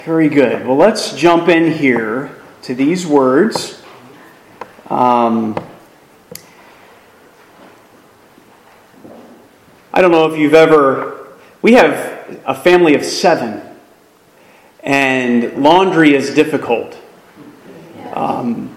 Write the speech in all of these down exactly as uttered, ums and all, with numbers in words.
Very good. Well, let's jump in here to these words. Um, I don't know if you've ever... We have a family of seven, and laundry is difficult. Um,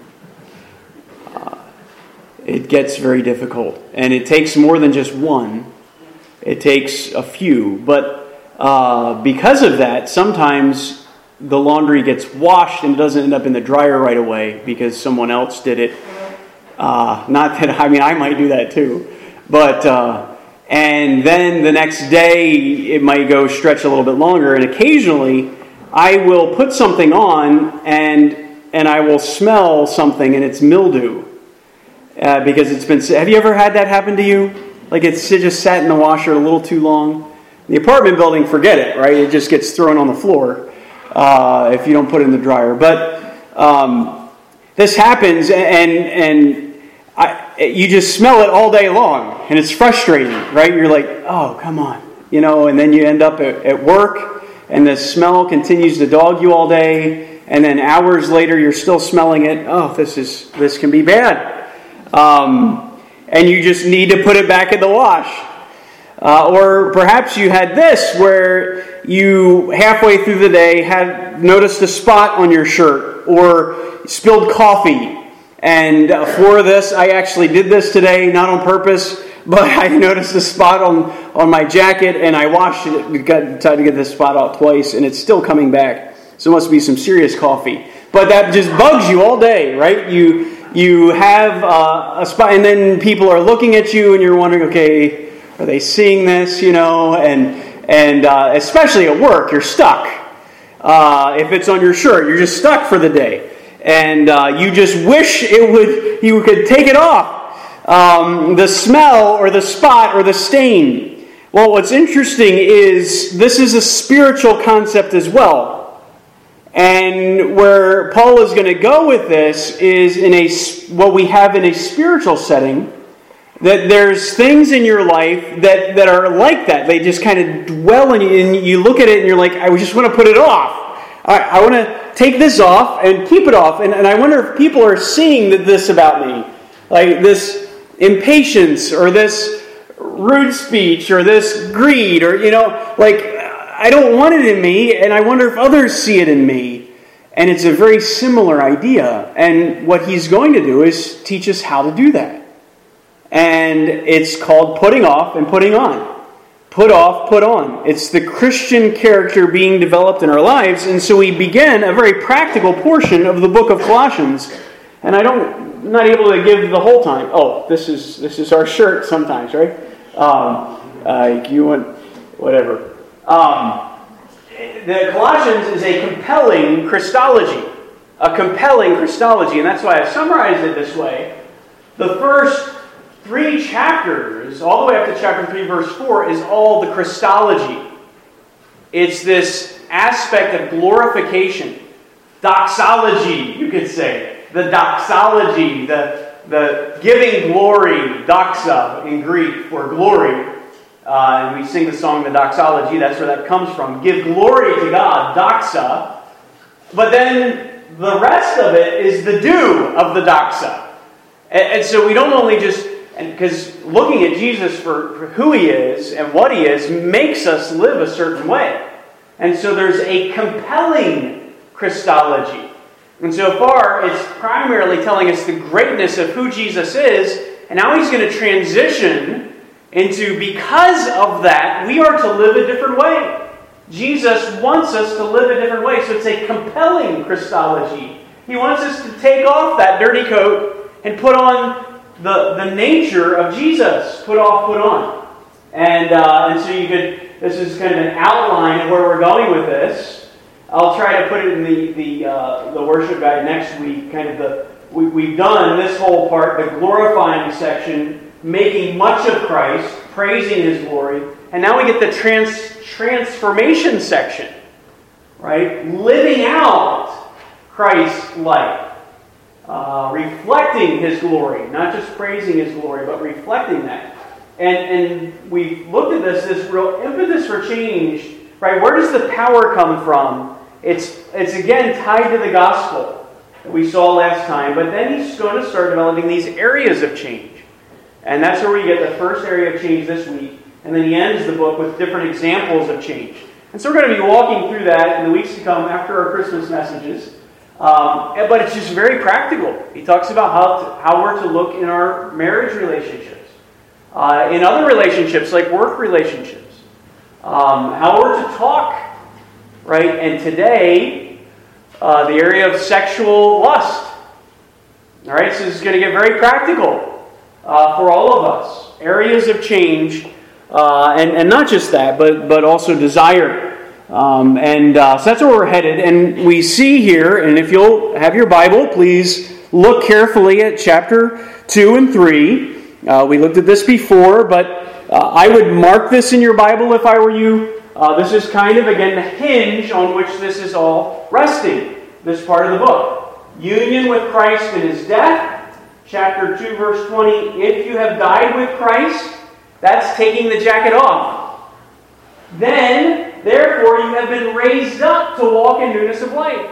uh, it gets very difficult, and it takes more than just one. It takes a few, but uh, because of that, sometimes the laundry gets washed and it doesn't end up in the dryer right away because someone else did it. Uh, not that, I mean, I might do that too. But, uh, and then the next day it might go stretch a little bit longer. And occasionally I will put something on and and I will smell something and it's mildew. Uh, because it's been, have you ever had that happen to you? Like it's it just sat in the washer a little too long? The apartment building, forget it, right? It just gets thrown on the floor. Uh, if you don't put it in the dryer. But um, this happens and and I, you just smell it all day long. And it's frustrating, right? You're like, oh, come on. You know, and then you end up at, at work and the smell continues to dog you all day. And then hours later, you're still smelling it. Oh, this is this can be bad. Um, and you just need to put it back in the wash. Uh, or perhaps you had this where you halfway through the day had noticed a spot on your shirt or spilled coffee. And uh, for this, I actually did this today, not on purpose, but I noticed a spot on, on my jacket and I washed it. We got tried to get this spot out twice and it's still coming back. So it must be some serious coffee. But that just bugs you all day, right? You you have uh, a spot and then people are looking at you and you're wondering, okay, are they seeing this, you know? And and uh, especially at work, you're stuck. Uh, if it's on your shirt, you're just stuck for the day. And uh, you just wish it would you could take it off. Um, the smell or the spot or the stain. Well, what's interesting is this is a spiritual concept as well. And where Paul is going to go with this is in a what we have in a spiritual setting. That there's things in your life that, that are like that. They just kind of dwell in you, and you look at it and you're like, I just want to put it off. I, I want to take this off and keep it off. And, and I wonder if people are seeing this about me. Like this impatience or this rude speech or this greed or, you know, like I don't want it in me and I wonder if others see it in me. And it's a very similar idea. And what he's going to do is teach us how to do that. And it's called putting off and putting on. Put off, put on. It's the Christian character being developed in our lives. And so we begin a very practical portion of the book of Colossians. And I don't, I'm not able to give the whole time. Oh, this is this is our shirt sometimes, right? Um, uh, you want, whatever. Um, the Colossians is a compelling Christology. A compelling Christology. And that's why I summarized it this way. The first three chapters, all the way up to chapter three, verse four, is all the Christology. It's this aspect of glorification. Doxology, you could say. The doxology, the, the giving glory, doxa in Greek for glory. Uh, and we sing the song, the doxology, that's where that comes from. Give glory to God, doxa. But then the rest of it is the do of the doxa. And, and so we don't only just... And because looking at Jesus for, for who he is and what he is makes us live a certain way. And so there's a compelling Christology. And so far, it's primarily telling us the greatness of who Jesus is. And now he's going to transition into, because of that, we are to live a different way. Jesus wants us to live a different way. So it's a compelling Christology. He wants us to take off that dirty coat and put on The, the nature of Jesus, put off, put on. And uh, and so you could, this is kind of an outline of where we're going with this. I'll try to put it in the the, uh, the worship guide next week. Kind of the we, we've done this whole part, the glorifying section, making much of Christ, praising his glory. And now we get the trans, transformation section, right? Living out Christ's life. Uh, reflecting his glory, not just praising his glory, but reflecting that. And and we've looked at this, this real impetus for change, right? Where does the power come from it's, it's again tied to the gospel that we saw last time, but then he's going to start developing these areas of change. And that's where we get the first area of change this week. And then he ends the book with different examples of change. And so we're going to be walking through that in the weeks to come after our Christmas messages. Um, but it's just very practical. He talks about how, to, how we're to look in our marriage relationships, uh, in other relationships like work relationships, um, how we're to talk, right? And today, uh, the area of sexual lust. All right, so this is going to get very practical. Uh, for all of us, areas of change, uh, and, and not just that, but, but also desire. Um, and uh, so that's where we're headed. And we see here, and if you'll have your Bible, please look carefully at chapter two and three. Uh, we looked at this before, but uh, I would mark this in your Bible if I were you. Uh, this is kind of, again, the hinge on which this is all resting, this part of the book. Union with Christ in His death. Chapter two, verse twenty, if you have died with Christ, that's taking the jacket off. Then, therefore, you have been raised up to walk in newness of life.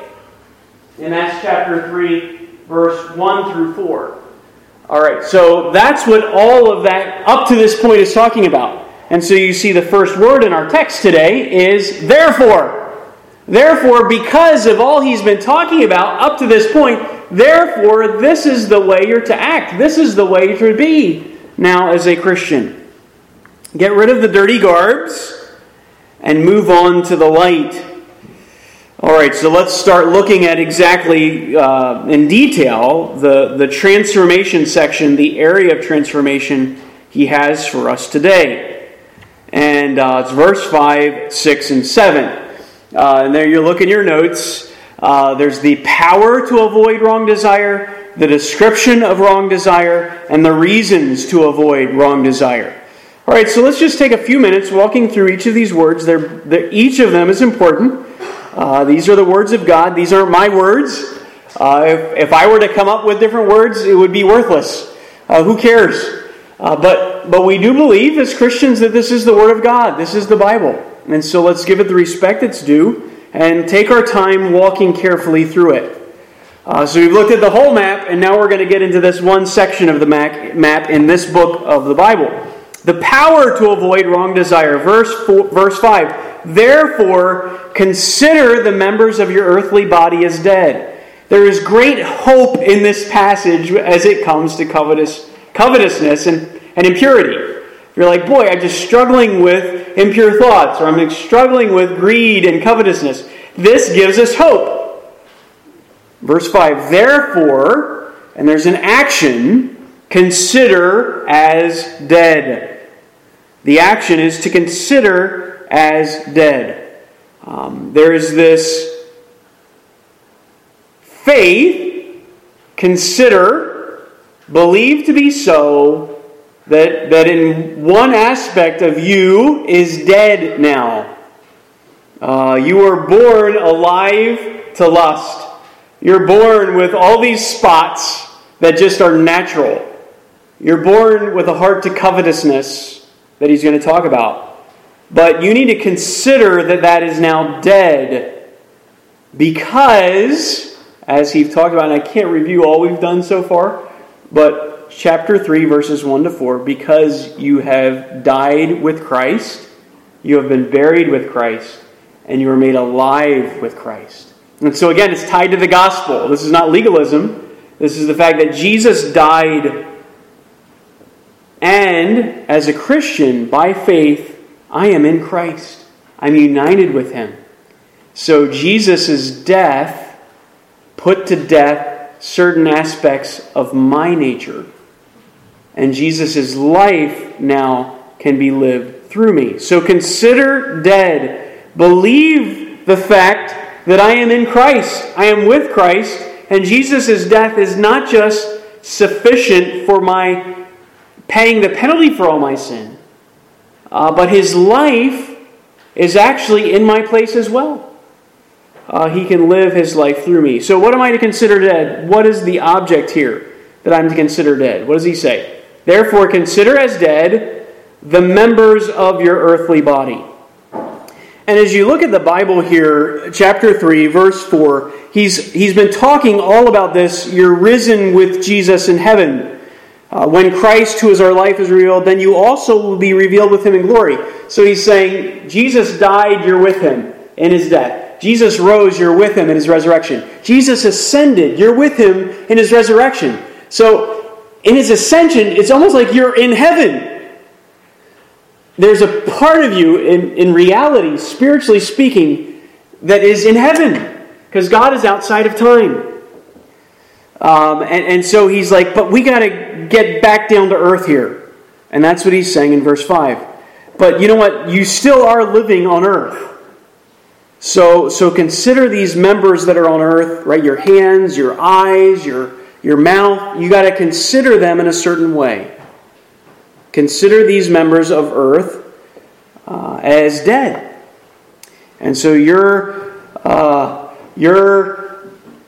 And that's chapter three, verse one through four. All right, so that's what all of that up to this point is talking about. And so you see the first word in our text today is therefore. Therefore, because of all he's been talking about up to this point, therefore, this is the way you're to act. This is the way to be now as a Christian. Get rid of the dirty garbs and move on to the light. All right, so let's start looking at exactly uh, in detail the, the transformation section, the area of transformation he has for us today. And uh, it's verse five, six, and seven. Uh, and there you look in your notes. Uh, there's the power to avoid wrong desire, the description of wrong desire, and the reasons to avoid wrong desire. All right, so let's just take a few minutes walking through each of these words. They're, they're, each of them is important. Uh, these are the words of God. These aren't my words. Uh, if, if I were to come up with different words, it would be worthless. Uh, who cares? Uh, but, but we do believe as Christians that this is the Word of God. This is the Bible. And so let's give it the respect it's due and take our time walking carefully through it. Uh, so we've looked at the whole map, and now we're going to get into this one section of the map in this book of the Bible. The power to avoid wrong desire. Verse four, verse five. Therefore, consider the members of your earthly body as dead. There is great hope in this passage as it comes to covetous, covetousness and, and impurity. You're like, boy, I'm just struggling with impure thoughts, or I'm struggling with greed and covetousness. This gives us hope. Verse five, therefore, and there's an action, consider as dead. The action is to consider as dead. Um, there is this faith, consider, believe to be so, That, that in one aspect of you is dead now. Uh, you were born alive to lust. You're born with all these spots that just are natural. You're born with a heart to covetousness that he's going to talk about. But you need to consider that that is now dead because, as he's talked about, and I can't review all we've done so far, but chapter three, verses one to four, because you have died with Christ, you have been buried with Christ, and you are made alive with Christ. And so again, it's tied to the gospel. This is not legalism. This is the fact that Jesus died, and as a Christian, by faith, I am in Christ. I'm united with Him. So Jesus' death put to death certain aspects of my nature. And Jesus' life now can be lived through me. So consider dead. Believe the fact that I am in Christ. I am with Christ. And Jesus' death is not just sufficient for my paying the penalty for all my sin. Uh, but His life is actually in my place as well. Uh, he can live His life through me. So what am I to consider dead? What is the object here that I'm to consider dead? What does he say? Therefore, consider as dead the members of your earthly body. And as you look at the Bible here, chapter three, verse four, he's, he's been talking all about this. You're risen with Jesus in heaven. Uh, when Christ, who is our life, is revealed, then you also will be revealed with him in glory. So he's saying, Jesus died, you're with him in his death. Jesus rose, you're with him in his resurrection. Jesus ascended, you're with him in his resurrection. So in his ascension, it's almost like you're in heaven. There's a part of you, in, in reality, spiritually speaking, that is in heaven. Because God is outside of time. Um, and, and so he's like, but we got to get back down to earth here. And that's what he's saying in verse five. But you know what? You still are living on earth. So, so consider these members that are on earth, right? Your hands, your eyes, your, your mouth. You got to consider them in a certain way. Consider these members of earth uh, as dead. And so your, uh, your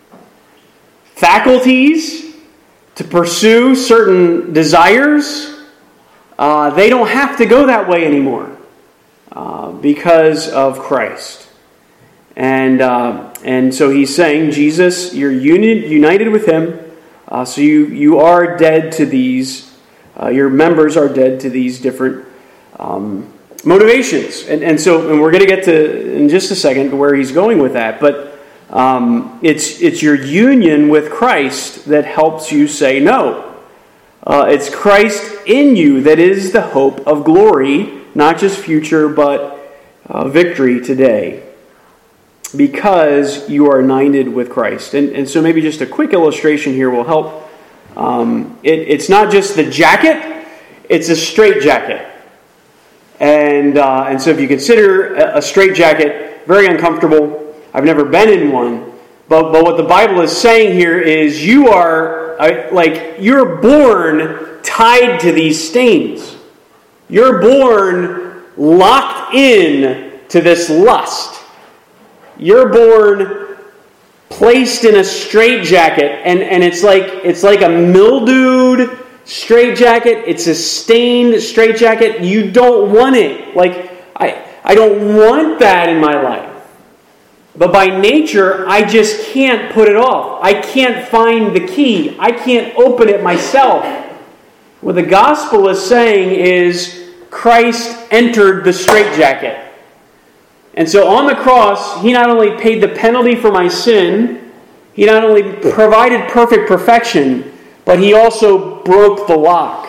faculties to pursue certain desires, uh, they don't have to go that way anymore uh, because of Christ. And uh, and so he's saying, Jesus, you're uni- united with him, uh, so you, you are dead to these Uh, your members are dead to these different um, motivations. And, and so and we're going to get to, in just a second, where he's going with that. But um, it's it's your union with Christ that helps you say no. Uh, it's Christ in you that is the hope of glory, not just future, but uh, victory today. Because you are united with Christ. And, and so maybe just a quick illustration here will help. Um, it, it's not just the jacket, it's a straight jacket. And uh, and so if you consider a, a straight jacket, very uncomfortable. I've never been in one. But, but what the Bible is saying here is you are, uh, like, you're born tied to these stains. You're born locked in to this lust. You're born placed in a straitjacket, and, and it's like it's like a mildewed straitjacket. It's a stained straitjacket. You don't want it. Like I, I don't want that in my life. But by nature, I just can't put it off. I can't find the key. I can't open it myself. What the gospel is saying is Christ entered the straitjacket. And so on the cross, he not only paid the penalty for my sin, he not only provided perfect perfection, but he also broke the lock.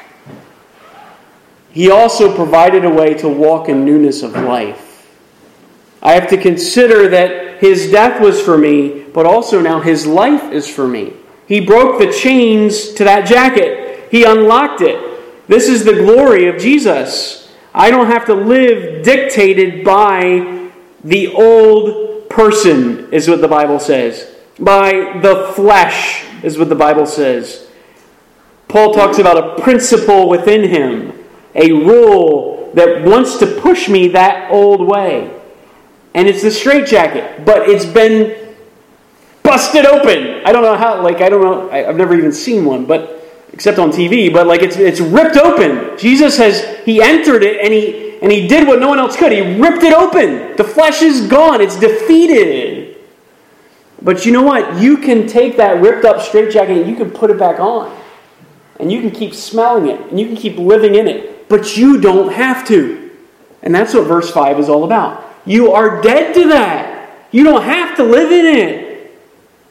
He also provided a way to walk in newness of life. I have to consider that his death was for me, but also now his life is for me. He broke the chains to that jacket. He unlocked it. This is the glory of Jesus. I don't have to live dictated by the old person, is what the Bible says. By the flesh, is what the Bible says. Paul talks about a principle within him, a rule that wants to push me that old way. And it's the straitjacket, but it's been busted open. I don't know how, like, I don't know, I've never even seen one, but except on T V, but like it's it's ripped open. Jesus has, he entered it and he and he did what no one else could. He ripped it open. The flesh is gone. It's defeated. But you know what? You can take that ripped up straitjacket and you can put it back on. And you can keep smelling it. And you can keep living in it. But you don't have to. And that's what verse five is all about. You are dead to that. You don't have to live in it.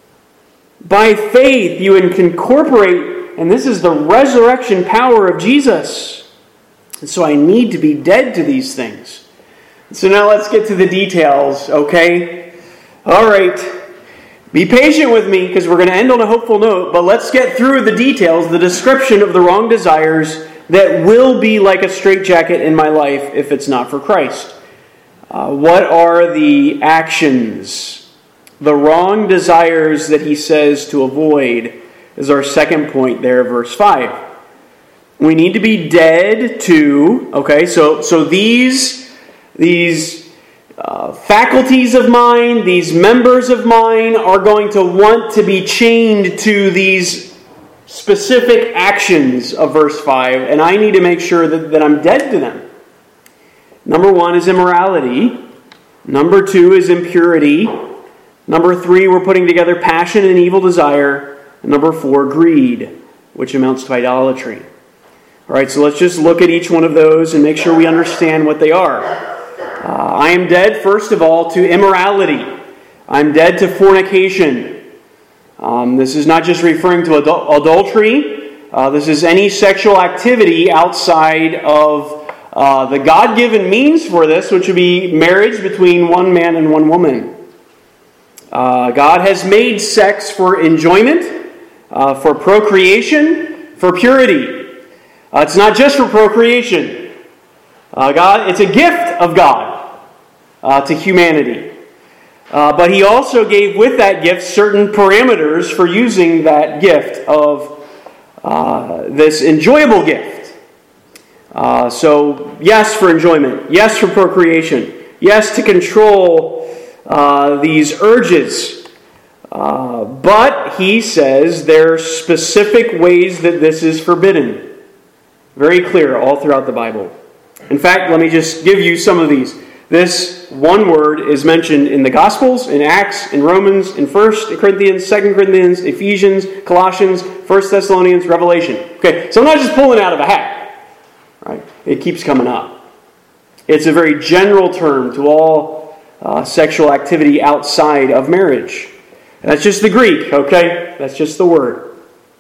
By faith, you can incorporate. And this is the resurrection power of Jesus. And so I need to be dead to these things. So now let's get to the details, okay? All right. Be patient with me because we're going to end on a hopeful note, but let's get through the details, the description of the wrong desires that will be like a straitjacket in my life if it's not for Christ. Uh, what are the actions, the wrong desires that he says to avoid? Is our second point there, verse five. We need to be dead to, okay, so so these, these uh, faculties of mine, these members of mine are going to want to be chained to these specific actions of verse five, and I need to make sure that, that I'm dead to them. Number one is immorality. Number two is impurity. Number three, we're putting together passion and evil desire. And number four, greed, which amounts to idolatry. All right, so let's just look at each one of those and make sure we understand what they are. Uh, I am dead, first of all, to immorality. I'm dead to fornication. Um, this is not just referring to adul- adultery. Uh, this is any sexual activity outside of uh, the God-given means for this, which would be marriage between one man and one woman. Uh, God has made sex for enjoyment, uh, for procreation, for purity. Uh, it's not just for procreation. Uh, God, it's a gift of God uh, to humanity. Uh, but He also gave with that gift certain parameters for using that gift of uh, this enjoyable gift. Uh, so, yes, for enjoyment. Yes, for procreation. Yes, to control uh, these urges. Uh, but He says there are specific ways that this is forbidden. Very clear all throughout the Bible. In fact, let me just give you some of these. This one word is mentioned in the Gospels, in Acts, in Romans, in First Corinthians, Second Corinthians, Ephesians, Colossians, First Thessalonians, Revelation. Okay, so I'm not just pulling it out of a hat. Right? It keeps coming up. It's a very general term to all uh, sexual activity outside of marriage. And that's just the Greek, okay? That's just the word.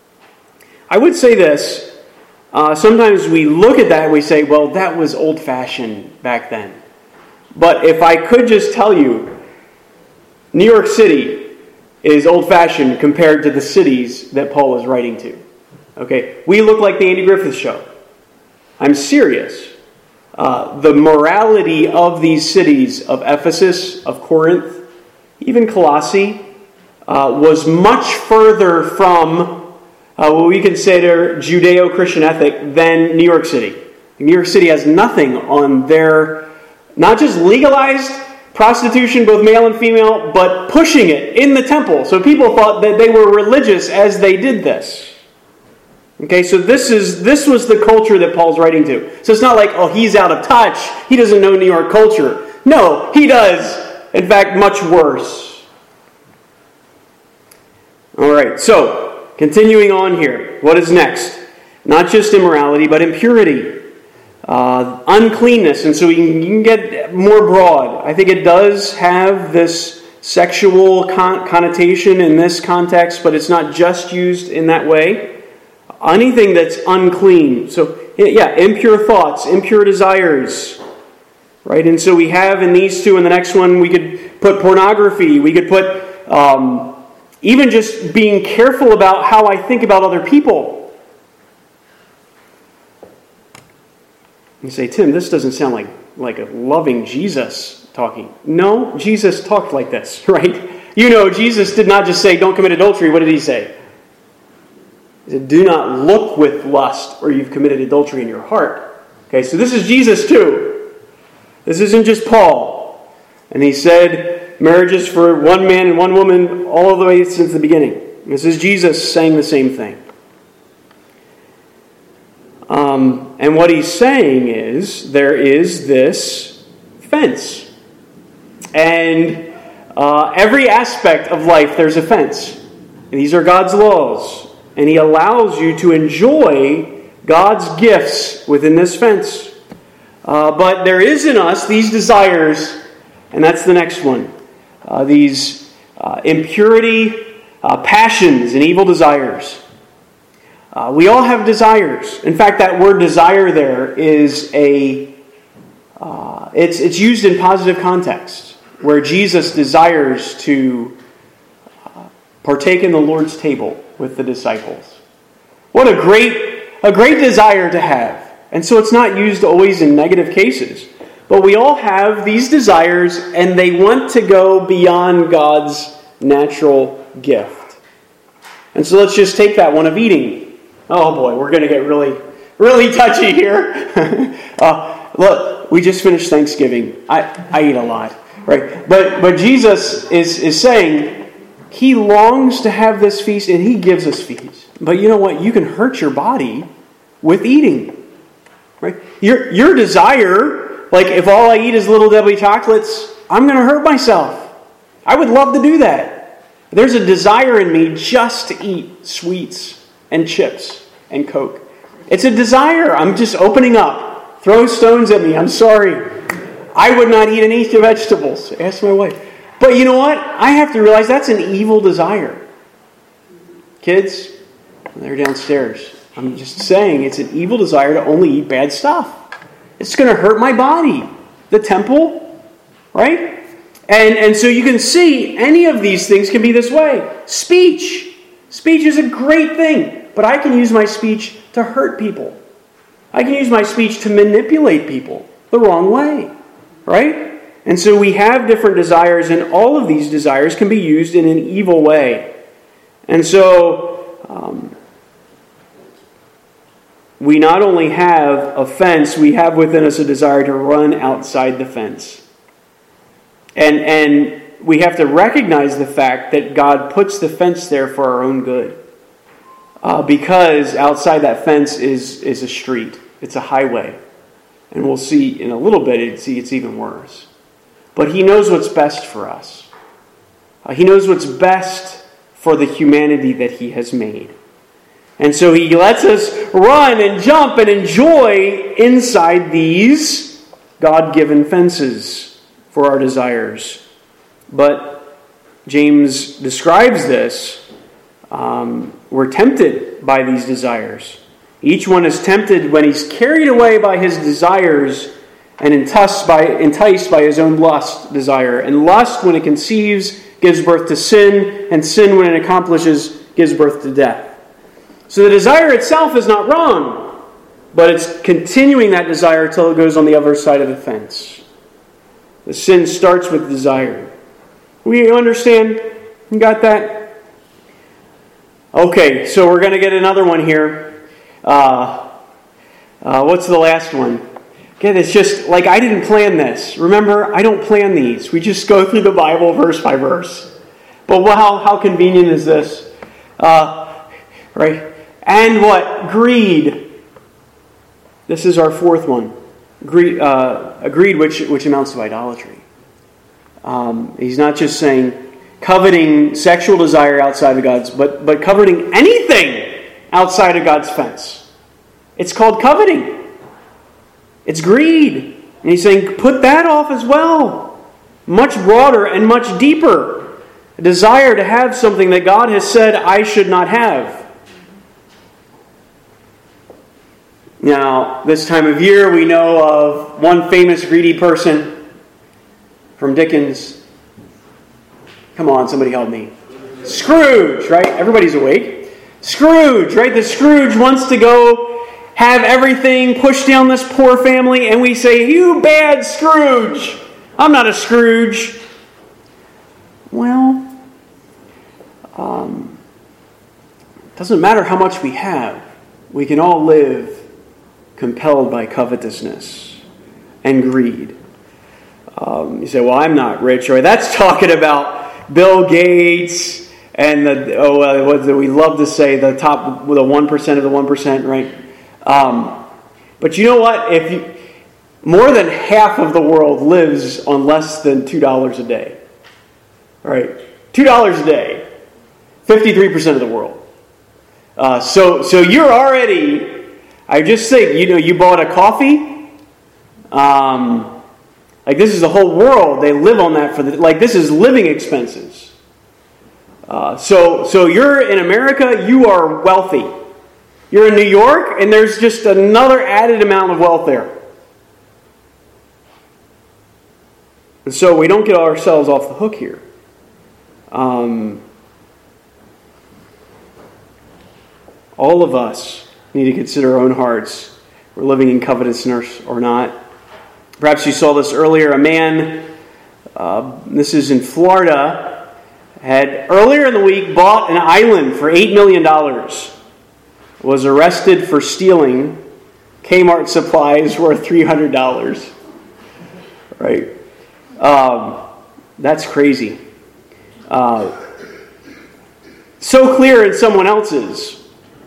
I would say this. Uh, sometimes we look at that and we say, well, that was old-fashioned back then. But if I could just tell you, New York City is old-fashioned compared to the cities that Paul is writing to. Okay, we look like the Andy Griffith Show. I'm serious. Uh, the morality of these cities of Ephesus, of Corinth, even Colossae, uh, was much further from uh, what we consider Judeo-Christian ethic than New York City. New York City has nothing on their, not just legalized prostitution, both male and female, but pushing it in the temple. So people thought that they were religious as they did this. Okay, so this is this was the culture that Paul's writing to. So it's not like, oh, he's out of touch. He doesn't know New York culture. No, he does. In fact, much worse. All right, so continuing on here. What is next? Not just immorality, but impurity. Uh, uncleanness. And so you can, you can get more broad. I think it does have this sexual con- connotation in this context, but it's not just used in that way. Anything that's unclean. So, yeah, impure thoughts, impure desires. Right? And so we have in these two, and the next one, we could put pornography. We could put um, even just being careful about how I think about other people. You say, Tim, this doesn't sound like, like a loving Jesus talking. No, Jesus talked like this, right? You know, Jesus did not just say, don't commit adultery. What did He say? He said, do not look with lust, or you've committed adultery in your heart. Okay, so this is Jesus too. This isn't just Paul. And He said, marriages for one man and one woman all the way since the beginning. This is Jesus saying the same thing. Um, and what He's saying is, there is this fence. And uh, every aspect of life, there's a fence. These are God's laws. And He allows you to enjoy God's gifts within this fence. Uh, but there is in us these desires, and that's the next one. Uh, these uh, impurity, uh, passions, and evil desires. Uh, we all have desires. In fact, that word desire there is a, uh, it's, it's used in positive context, where Jesus desires to uh, partake in the Lord's table with the disciples. What a great, a great desire to have. And so it's not used always in negative cases. But we all have these desires, and they want to go beyond God's natural gift. And so let's just take that one of eating. Oh boy, we're going to get really, really touchy here. uh, look, we just finished Thanksgiving. I, I eat a lot, right? But but Jesus is, is saying He longs to have this feast, and He gives us feast. But you know what? You can hurt your body with eating, right? Your your desire, like if all I eat is Little Debbie chocolates, I'm going to hurt myself. I would love to do that. There's a desire in me just to eat sweets and chips and Coke. It's a desire. I'm just opening up. Throw stones at me. I'm sorry. I would not eat any vegetables. Ask my wife. But you know what? I have to realize that's an evil desire. Kids, they're downstairs. I'm just saying it's an evil desire to only eat bad stuff. It's going to hurt my body. The temple, right? And, and so you can see any of these things can be this way. Speech. Speech is a great thing, but I can use my speech to hurt people. I can use my speech to manipulate people the wrong way, right? And so we have different desires, and all of these desires can be used in an evil way. And so um, we not only have a fence, we have within us a desire to run outside the fence. And, and we have to recognize the fact that God puts the fence there for our own good. Uh, because outside that fence is, is a street. It's a highway. And we'll see in a little bit, it's, see, it's even worse. But He knows what's best for us. Uh, he knows what's best for the humanity that He has made. And so He lets us run and jump and enjoy inside these God-given fences for our desires. But James describes this. Um, we're tempted by these desires. Each one is tempted when he's carried away by his desires and enticed by, enticed by his own lust desire. And lust, when it conceives, gives birth to sin, and sin, when it accomplishes, gives birth to death. So the desire itself is not wrong, but it's continuing that desire until it goes on the other side of the fence. The sin starts with desire. We understand? You got that? Okay, so we're going to get another one here. Uh, uh, what's the last one? Again, it's just like I didn't plan this. Remember, I don't plan these. We just go through the Bible verse by verse. But how, how convenient is this? Uh, right? And what? Greed. This is our fourth one. Greed, uh, greed which, which amounts to idolatry. Um, he's not just saying coveting sexual desire outside of God's, but, but coveting anything outside of God's fence. It's called coveting. It's greed. And he's saying, put that off as well. Much broader and much deeper. A desire to have something that God has said I should not have. Now, this time of year, we know of one famous greedy person from Dickens. Come on, somebody help me. Scrooge, right? Everybody's awake. Scrooge, right? The Scrooge wants to go have everything pushed down this poor family, and we say, you bad Scrooge. I'm not a Scrooge. Well, um, doesn't matter how much we have. We can all live compelled by covetousness and greed. Um, you say, well, I'm not rich. Or that's talking about Bill Gates and the, oh, uh, what do we love to say, the top, the one percent of the one percent, right? Um, but you know what? If you, more than half of the world lives on less than two dollars a day. Right? two dollars a day. fifty-three percent of the world. Uh, so, so you're already, I just think, you know, you bought a coffee. Um, like this is the whole world. They live on that for the, like this is living expenses. Uh, so, so you're in America, you are wealthy. You're in New York, and there's just another added amount of wealth there. And so we don't get ourselves off the hook here. Um, all of us need to consider our own hearts. We're living in covetousness or not. Perhaps you saw this earlier. A man, uh, this is in Florida, had earlier in the week bought an island for eight million dollars. Was arrested for stealing Kmart supplies worth three hundred dollars. Right? Um, that's crazy. Uh, so clear in someone else's.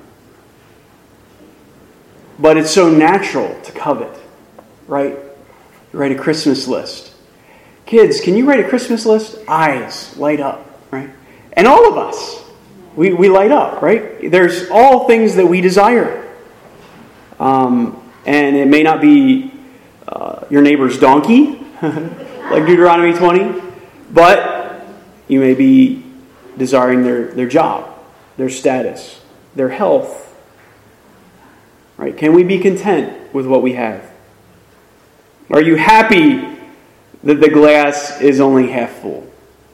But it's so natural to covet. Right? You write a Christmas list. Kids, can you write a Christmas list? Eyes light up, right? And all of us, we, we light up, right? There's all things that we desire. Um, and it may not be uh, your neighbor's donkey, like Deuteronomy twenty, but you may be desiring their, their job, their status, their health. Right? Can we be content with what we have? Are you happy that the glass is only half full?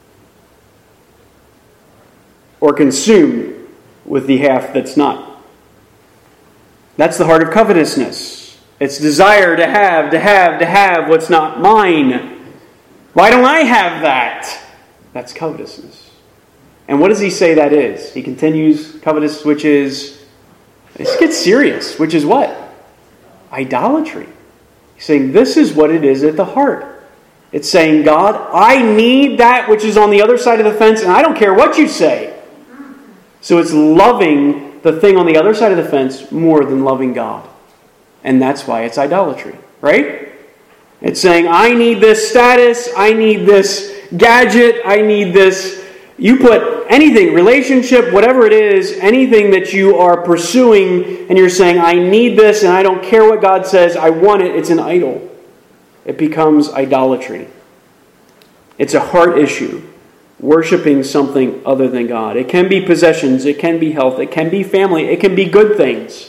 Or consumed with the half that's not? That's the heart of covetousness. It's desire to have, to have, to have what's not mine. Why don't I have that? That's covetousness. And what does he say that is? He continues, covetous, which is, this gets serious, which is what? Idolatry. He's saying this is what it is at the heart. It's saying, God, I need that which is on the other side of the fence, and I don't care what you say. So it's loving the thing on the other side of the fence more than loving God. And that's why it's idolatry, right? It's saying, I need this status, I need this gadget, I need this. You put anything, relationship, whatever it is, anything that you are pursuing, and you're saying, I need this, and I don't care what God says, I want it, it's an idol. It becomes idolatry. It's a heart issue. Worshiping something other than God. It can be possessions, it can be health, it can be family, it can be good things.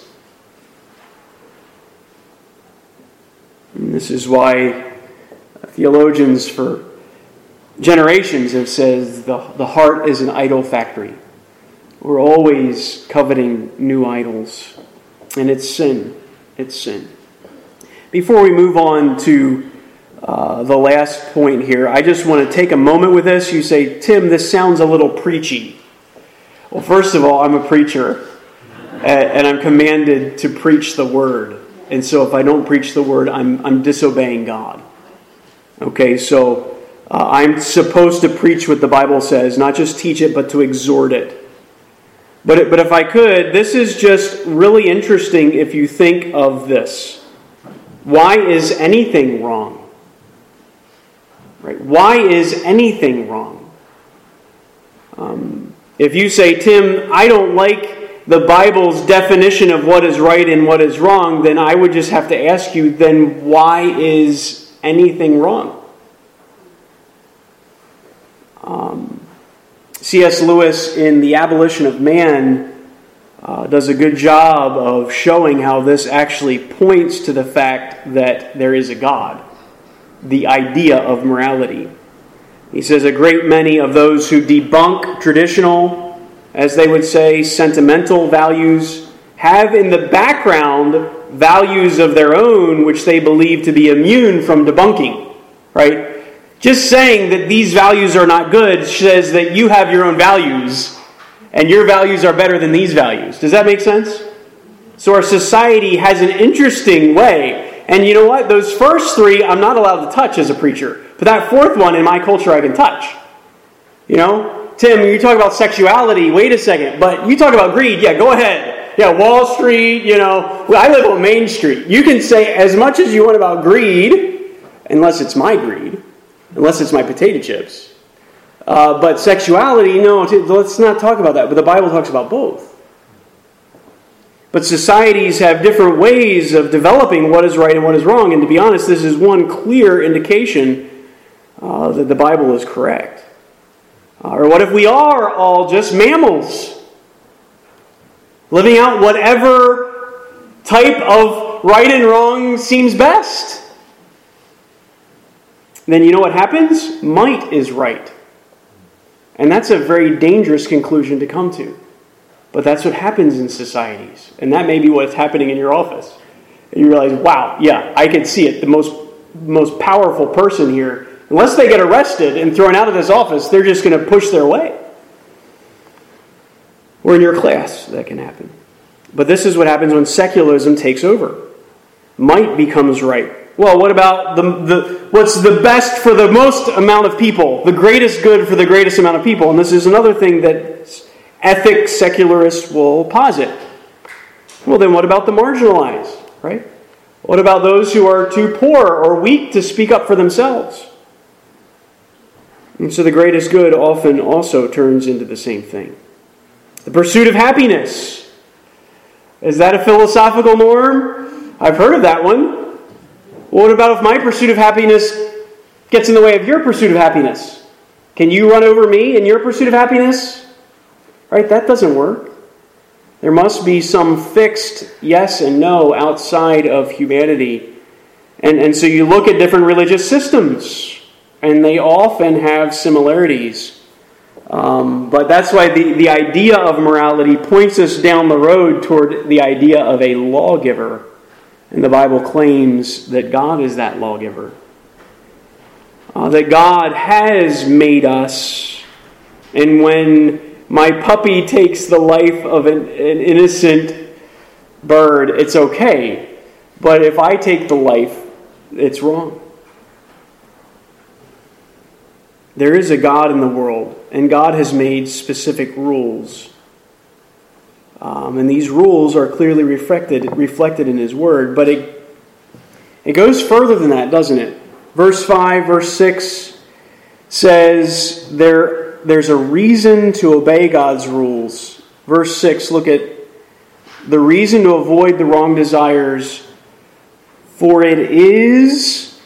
And this is why theologians for generations have said the, the heart is an idol factory. We're always coveting new idols. And it's sin. It's sin. Before we move on to uh, the last point here, I just want to take a moment with this. You say, Tim, this sounds a little preachy. Well, first of all, I'm a preacher, and I'm commanded to preach the word. And so if I don't preach the word, I'm, I'm disobeying God. Okay, so uh, I'm supposed to preach what the Bible says, not just teach it, but to exhort it. But, it, but if I could, this is just really interesting if you think of this. Why is anything wrong? Right? Why is anything wrong? Um, if you say, Tim, I don't like the Bible's definition of what is right and what is wrong, then I would just have to ask you, then why is anything wrong? Um, C S Lewis in The Abolition of Man uh, does a good job of showing how this actually points to the fact that there is a God, the idea of morality. He says a great many of those who debunk traditional, as they would say, sentimental values, have in the background values of their own which they believe to be immune from debunking, right? Just saying that these values are not good says that you have your own values, and your values are better than these values. Does that make sense? So our society has an interesting way. And you know what? Those first three I'm not allowed to touch as a preacher. But that fourth one in my culture I can touch. You know? Tim, you talk about sexuality, wait a second. But you talk about greed, yeah, go ahead. Yeah, Wall Street, you know. Well, I live on Main Street. You can say as much as you want about greed, unless it's my greed. Unless it's my potato chips. Uh, but sexuality, no, let's not talk about that. But the Bible talks about both. But societies have different ways of developing what is right and what is wrong. And to be honest, this is one clear indication uh, that the Bible is correct. Uh, or what if we are all just mammals? Living out whatever type of right and wrong seems best. Then you know what happens? Might is right. And that's a very dangerous conclusion to come to. But that's what happens in societies. And that may be what's happening in your office. And you realize, wow, yeah, I can see it. The most, most powerful person here, unless they get arrested and thrown out of this office, they're just going to push their way. Or in your class, that can happen. But this is what happens when secularism takes over. Might becomes right. Well, what about the, the what's the best for the most amount of people? The greatest good for the greatest amount of people. And this is another thing that ethic secularists will posit. Well, then what about the marginalized, right? What about those who are too poor or weak to speak up for themselves? And so the greatest good often also turns into the same thing. The pursuit of happiness. Is that a philosophical norm? I've heard of that one. What about if my pursuit of happiness gets in the way of your pursuit of happiness? Can you run over me in your pursuit of happiness? Right? That doesn't work. There must be some fixed yes and no outside of humanity. And, and so you look at different religious systems, and they often have similarities. Um, but that's why the, the idea of morality points us down the road toward the idea of a lawgiver. And the Bible claims that God is that lawgiver. Uh, that God has made us. And when my puppy takes the life of an, an innocent bird, it's okay. But if I take the life, it's wrong. There is a God in the world, and God has made specific rules. Um, and these rules are clearly reflected, reflected in His Word. But it, it goes further than that, doesn't it? Verse five, verse six says there, there's a reason to obey God's rules. Verse six, look at the reason to avoid the wrong desires. For it is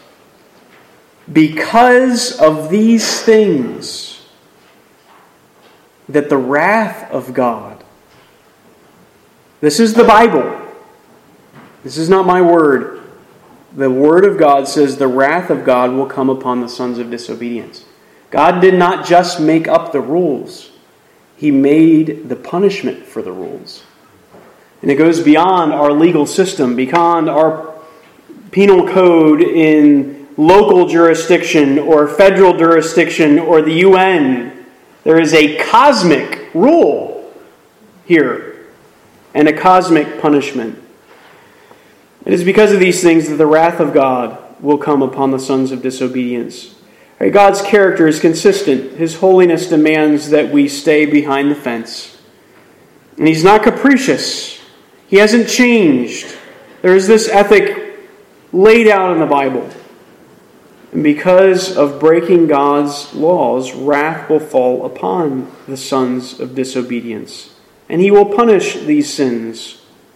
because of these things that the wrath of God. This is the Bible. This is not my word. The Word of God says the wrath of God will come upon the sons of disobedience. God did not just make up the rules. He made the punishment for the rules. And it goes beyond our legal system, beyond our penal code in local jurisdiction or federal jurisdiction or the U N. There is a cosmic rule here and a cosmic punishment. It is because of these things that the wrath of God will come upon the sons of disobedience. God's character is consistent. His holiness demands that we stay behind the fence. And He's not capricious. He hasn't changed. There is this ethic laid out in the Bible. And because of breaking God's laws, wrath will fall upon the sons of disobedience. And He will punish these sins.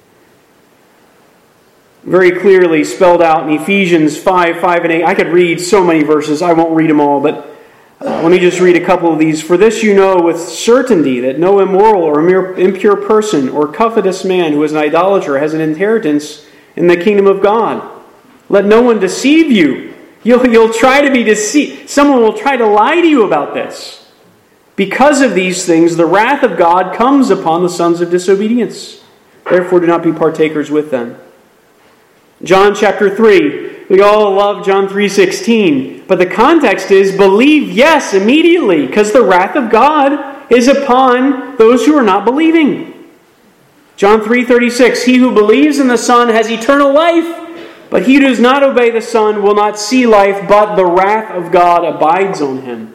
Very clearly spelled out in Ephesians five, five and eight. I could read so many verses. I won't read them all, but uh, let me just read a couple of these. For this you know with certainty that no immoral or impure person or covetous man who is an idolater has an inheritance in the kingdom of God. Let no one deceive you. You'll, you'll try to be deceived. Someone will try to lie to you about this. Because of these things, the wrath of God comes upon the sons of disobedience. Therefore, do not be partakers with them. John chapter three. We all love John three sixteen. But the context is believe, yes, immediately, because the wrath of God is upon those who are not believing. John three thirty-six. He who believes in the Son has eternal life, but he who does not obey the Son will not see life, but the wrath of God abides on him.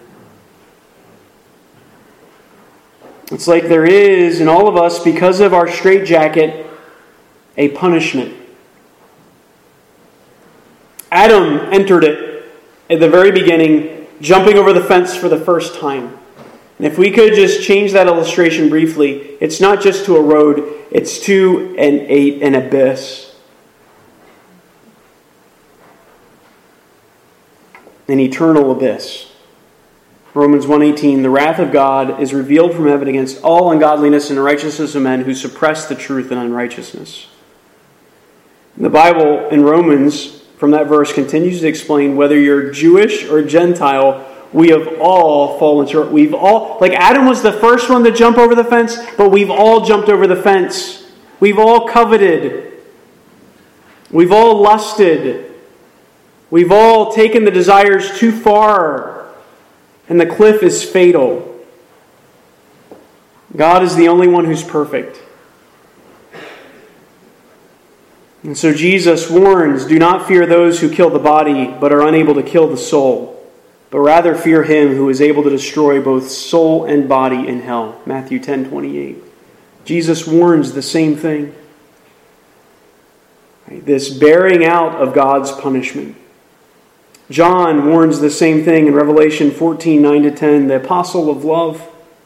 It's like there is in all of us, because of our straitjacket, a punishment. Adam entered it at the very beginning, jumping over the fence for the first time. And if we could just change that illustration briefly, it's not just to a road, it's to an, a, an abyss. An eternal abyss. Romans one eighteen, the wrath of God is revealed from heaven against all ungodliness and unrighteousness of men who suppress the truth in unrighteousness. The Bible in Romans, from that verse, continues to explain whether you're Jewish or Gentile, we have all fallen short. We've all, like Adam was the first one to jump over the fence, but we've all jumped over the fence. We've all coveted. We've all lusted. We've all taken the desires too far. And the cliff is fatal. God is the only one who's perfect. And so Jesus warns, do not fear those who kill the body, but are unable to kill the soul, but rather fear Him who is able to destroy both soul and body in hell. Matthew ten twenty-eight. Jesus warns the same thing. This bearing out of God's punishment. John warns the same thing in Revelation fourteen, nine to ten, the apostle of love.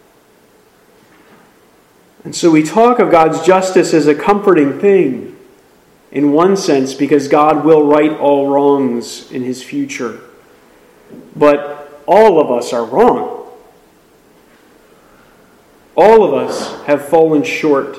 And so we talk of God's justice as a comforting thing, in one sense, because God will right all wrongs in his future. But all of us are wrong. All of us have fallen short.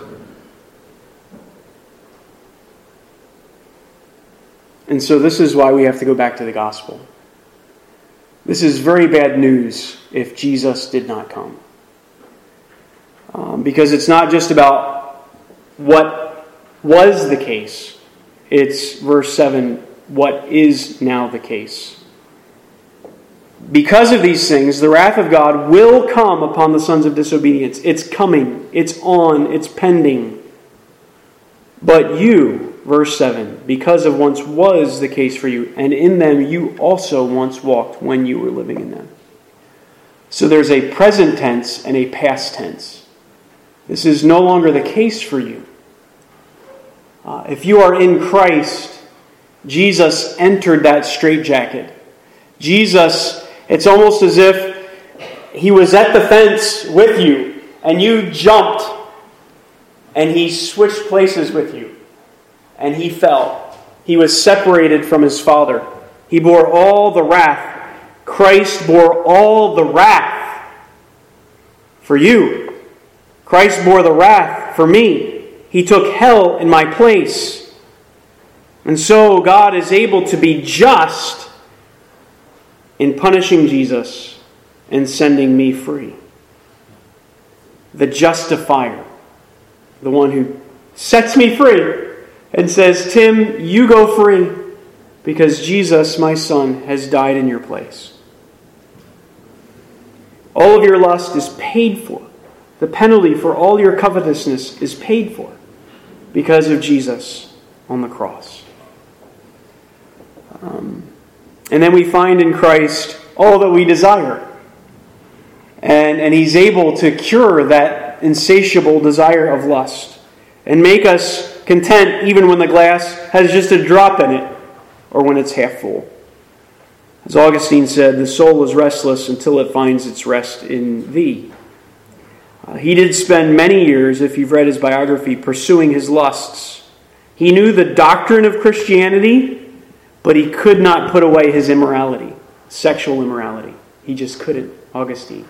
And so this is why we have to go back to the gospel. This is very bad news if Jesus did not come. Um, because it's not just about what was the case. It's verse seven, what is now the case. Because of these things, the wrath of God will come upon the sons of disobedience. It's coming. It's on. It's pending. But you, verse seven, because of once was the case for you, and in them you also once walked when you were living in them. So there's a present tense and a past tense. This is no longer the case for you. Uh, if you are in Christ, Jesus entered that straitjacket. Jesus, it's almost as if he was at the fence with you, and you jumped, and he switched places with you, and he fell. He was separated from his Father. He bore all the wrath. Christ bore all the wrath for you. Christ bore the wrath for me. He took hell in my place. And so God is able to be just in punishing Jesus and sending me free. The justifier, the one who sets me free and says, Tim, you go free because Jesus, my son, has died in your place. All of your lust is paid for. The penalty for all your covetousness is paid for because of Jesus on the cross. Um, and then we find in Christ all that we desire. And, and He's able to cure that insatiable desire of lust and make us content even when the glass has just a drop in it or when it's half full. As Augustine said, the soul is restless until it finds its rest in Thee. Uh, he did spend many years, if you've read his biography, pursuing his lusts. He knew the doctrine of Christianity, but he could not put away his immorality, sexual immorality. He just couldn't, Augustine.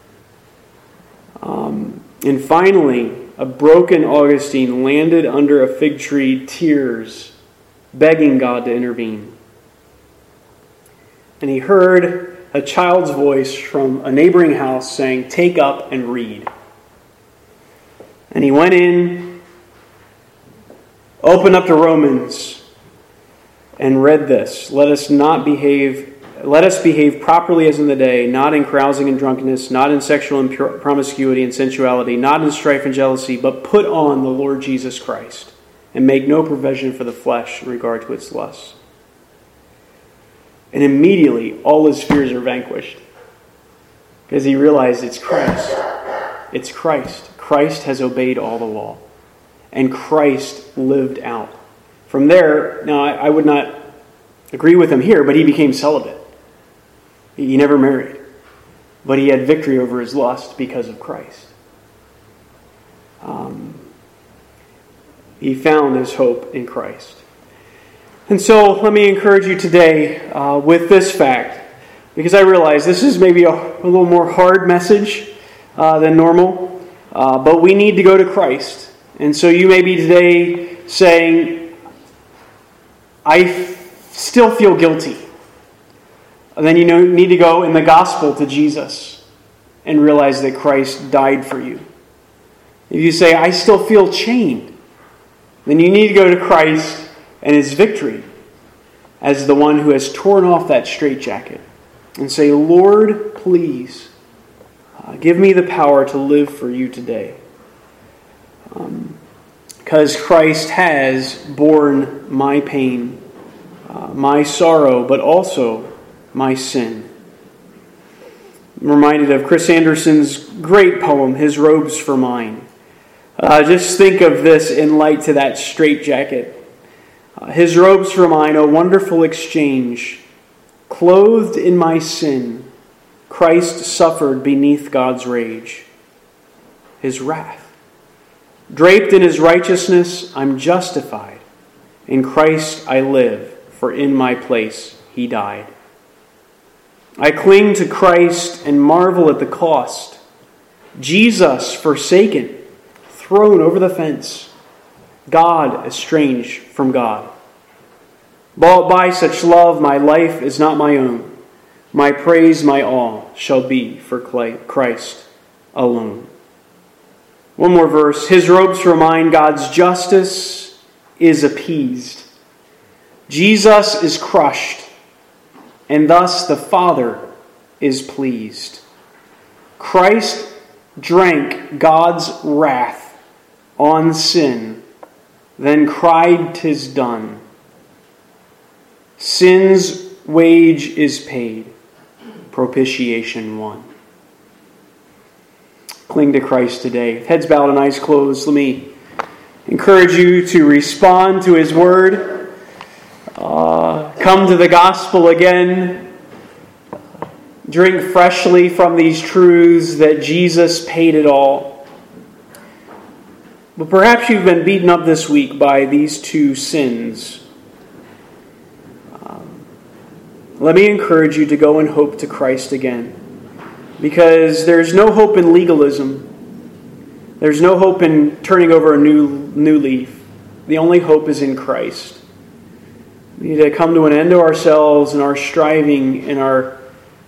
Um, and finally, a broken Augustine landed under a fig tree, tears, begging God to intervene. And he heard a child's voice from a neighboring house saying, "Take up and read." And he went in, opened up to Romans, and read this. Let us not behave, let us behave properly as in the day, not in carousing and drunkenness, not in sexual impur- promiscuity and sensuality, not in strife and jealousy, but put on the Lord Jesus Christ, and make no provision for the flesh in regard to its lusts. And immediately, all his fears are vanquished. Because he realized it's Christ. It's Christ. Christ has obeyed all the law. And Christ lived out. From there, now I, I would not agree with him here, but he became celibate. He, he never married. But he had victory over his lust because of Christ. Um, he found his hope in Christ. And so let me encourage you today uh, with this fact, because I realize this is maybe a, a little more hard message uh, than normal, uh, but we need to go to Christ. And so you may be today saying, I f- still feel guilty. And then you know, need to go in the gospel to Jesus and realize that Christ died for you. If you say, I still feel chained, then you need to go to Christ and his victory as the one who has torn off that straitjacket and say, Lord, please uh, give me the power to live for you today. Um, because Christ has borne my pain, uh, my sorrow, but also my sin. I'm reminded of Chris Anderson's great poem, His Robes for Mine. Uh, just think of this in light to that straitjacket. Uh, His robes for mine, a wonderful exchange. Clothed in my sin, Christ suffered beneath God's rage, his wrath. Draped in his righteousness, I'm justified. In Christ I live, for in my place he died. I cling to Christ and marvel at the cost. Jesus forsaken, thrown over the fence. God estranged from God. Bought by such love, my life is not my own. My praise, my all, shall be for Christ alone. One more verse. His ropes remind God's justice is appeased. Jesus is crushed, and thus the Father is pleased. Christ drank God's wrath on sin, then cried, "'Tis done." Sin's wage is paid, propitiation won. Cling to Christ today. Heads bowed and eyes closed. Let me encourage you to respond to his word. Uh, come to the gospel again. Drink freshly from these truths that Jesus paid it all. But perhaps you've been beaten up this week by these two sins. Um, let me encourage you to go and hope to Christ again. Because there's no hope in legalism. There's no hope in turning over a new, new leaf. The only hope is in Christ. We need to come to an end to ourselves and our striving and our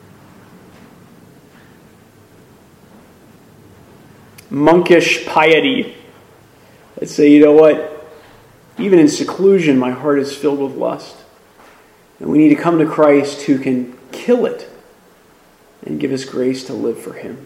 monkish piety. Let's say, you know what? Even in seclusion, my heart is filled with lust. And we need to come to Christ who can kill it and give us grace to live for him.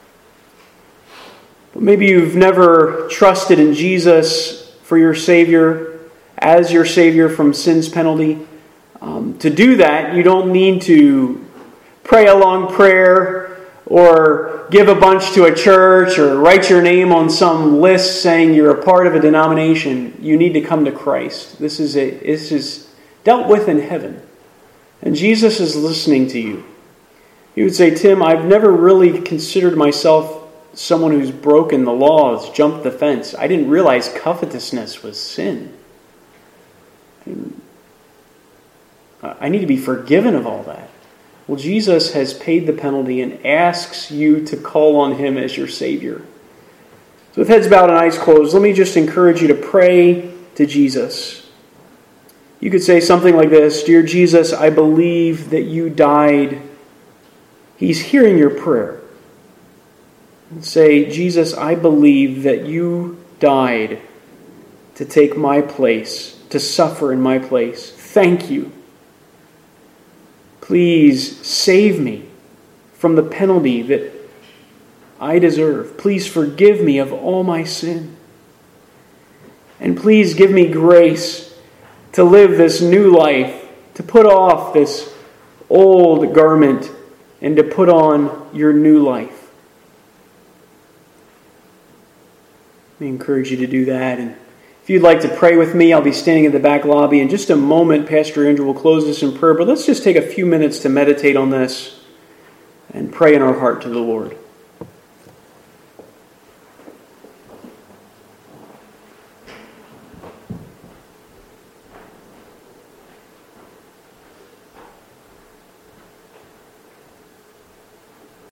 But maybe you've never trusted in Jesus for your Savior, as your Savior from sin's penalty. Um, to do that, you don't need to pray a long prayer or give a bunch to a church or write your name on some list saying you're a part of a denomination. You need to come to Christ. This is a, this is dealt with in heaven. And Jesus is listening to you. He would say, "Tim, I've never really considered myself someone who's broken the laws, jumped the fence. I didn't realize covetousness was sin. I need to be forgiven of all that." Well, Jesus has paid the penalty and asks you to call on him as your Savior. So with heads bowed and eyes closed, let me just encourage you to pray to Jesus. You could say something like this: "Dear Jesus, I believe that you died." He's hearing your prayer. And say, "Jesus, I believe that you died to take my place, to suffer in my place. Thank you. Please save me from the penalty that I deserve. Please forgive me of all my sin. And please give me grace to live this new life, to put off this old garment and to put on your new life." I encourage you to do that. And if you'd like to pray with me, I'll be standing in the back lobby. In just a moment, Pastor Andrew will close this in prayer. But let's just take a few minutes to meditate on this and pray in our heart to the Lord.